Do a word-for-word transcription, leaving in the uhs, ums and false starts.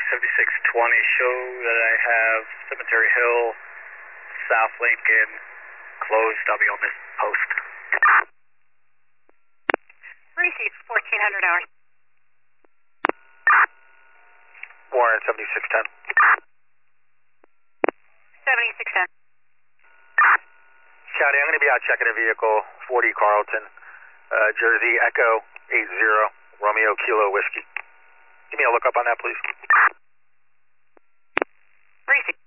seventy-six twenty, show that I have Cemetery Hill, South Lincoln, closed. I'll be on this post. Receive fourteen hundred hours. Warren, seventy-six ten. seventy-six ten. County, I'm going to be out checking a vehicle, forty Carlton, uh, Jersey, Echo eight zero, Romeo Kilo Whiskey. Give me a look up on that, please. Receive.